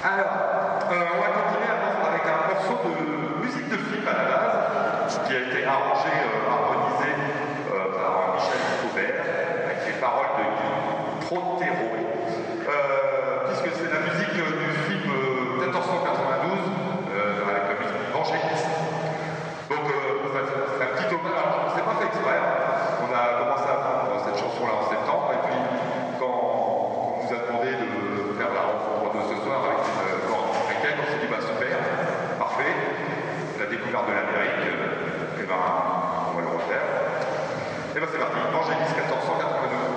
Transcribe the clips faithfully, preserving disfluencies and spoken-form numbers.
Alors, euh, on va continuer avec un morceau de musique de film à la base, qui a été arrangé, euh, harmonisé euh, par Michel Faubert, avec les paroles de Guy Trotero, euh, puisque c'est la musique du film euh, quatorze cent quatre-vingt-douze, euh, avec la musique Angéliste. Donc, euh, c'est un petit hommage. Alors, on ne s'est pas fait exprès. On a commencé à prendre cette chanson-là en septembre, et puis quand on nous a demandé de faire la rencontre de ce soir avec une corde américaine, on s'est dit bah super, parfait, la découverte de l'Amérique, et ben on va le refaire. Et ben c'est parti, Angéliste quatorze cent quatre-vingt-douze.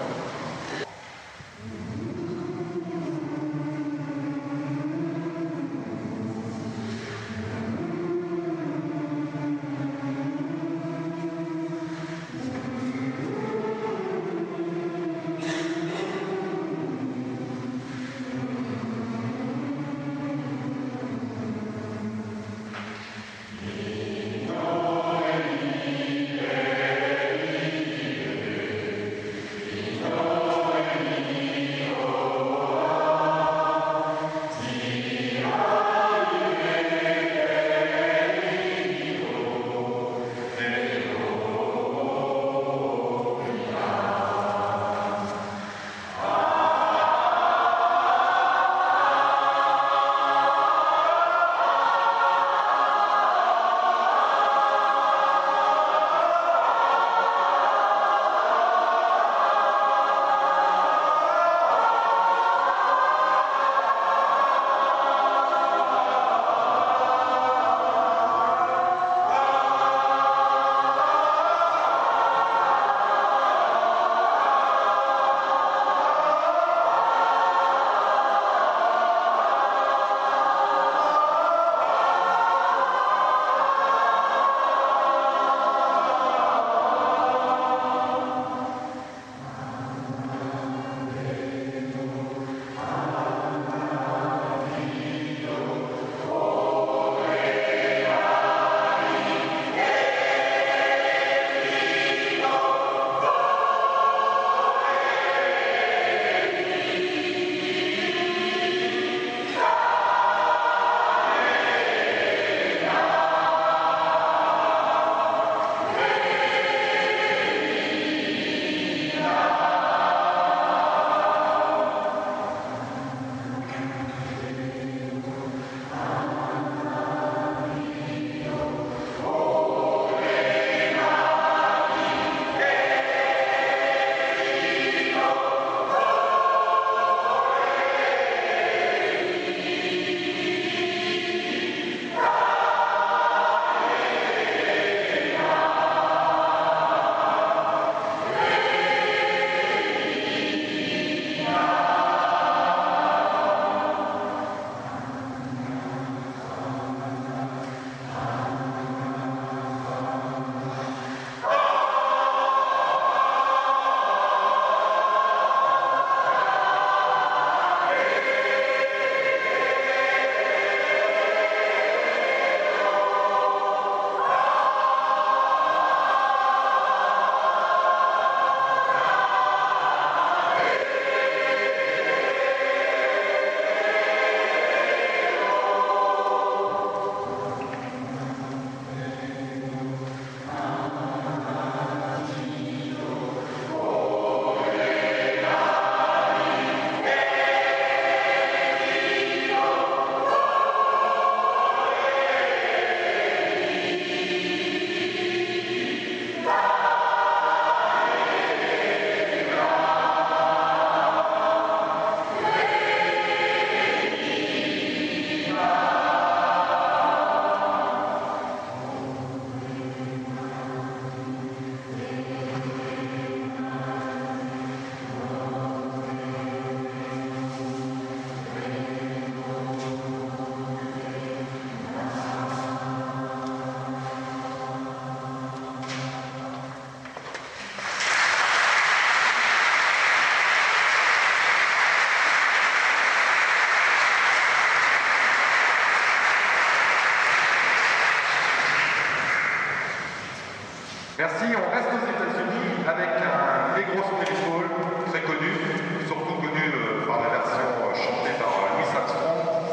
Merci, on reste aux États-Unis avec un Negro Spirit Hall très connu, surtout connu euh, par la version euh, chantée par euh, Louis Armstrong.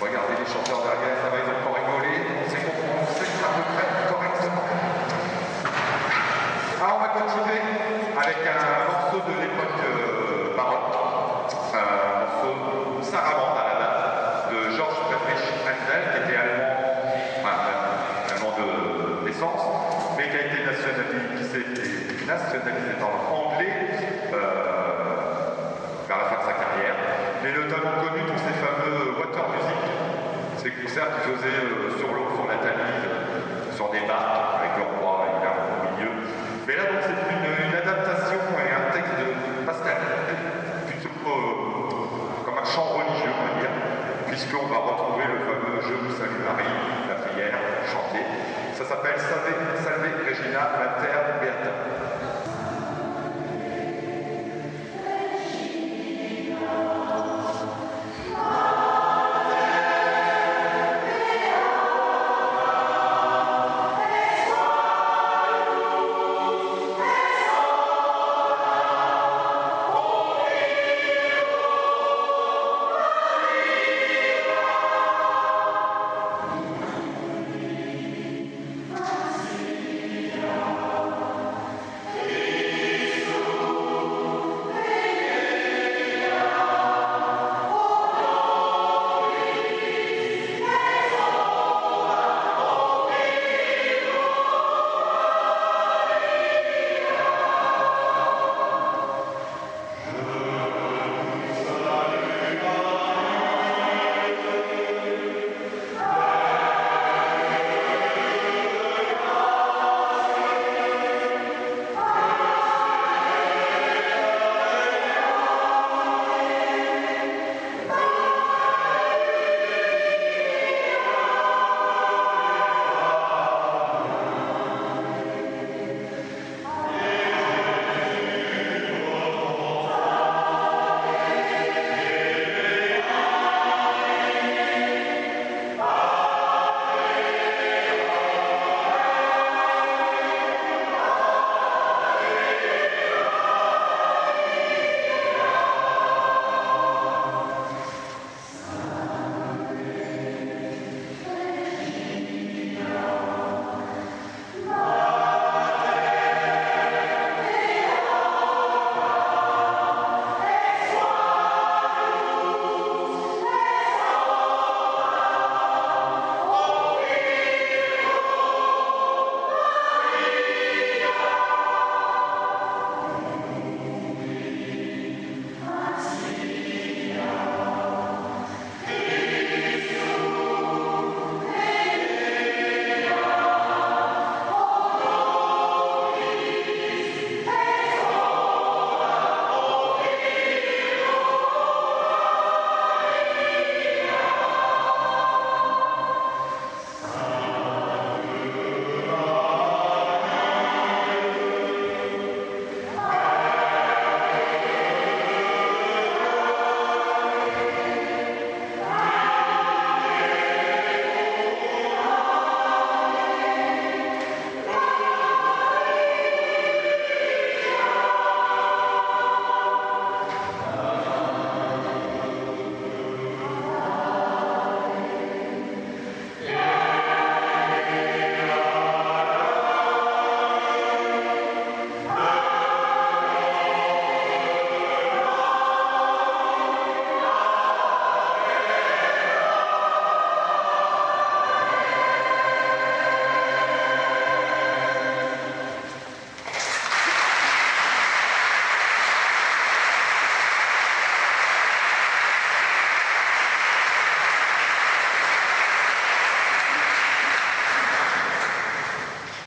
Regardez les chanteurs derrière, ça va, ils ont encore rigolé. On sait comprendre, on sait à peu près correctement. Ah, on va continuer avec un morceau de l'époque euh, baroque. Un morceau Sarabande à la base, de George Friedrich Händel, qui était allemand, enfin, allemand de naissance, mais qui a été nationalisé, qui s'est nationalisé dans l'anglais euh, vers la fin de sa carrière, mais notamment connu pour ses fameux water music, ces concerts qu'il faisait euh, sur l'eau, sur la Tamise, euh, sur des barques, avec le roi évidemment au milieu. Mais là, donc, c'est une, une adaptation et un texte de Pascal, plutôt euh, comme un chant religieux, on va dire, puisqu'on va retrouver le fameux Je vous salue Marie, la prière chantée. Ça s'appelle Savez